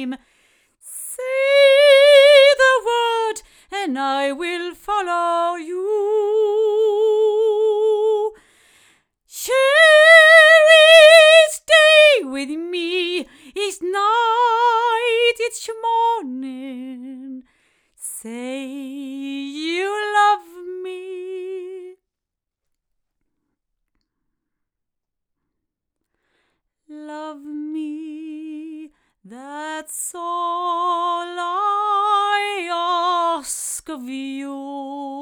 time. Say the word and I will follow you. Share each day with me, each night, each morning. Say you love me. Love me, that's all I ask of you.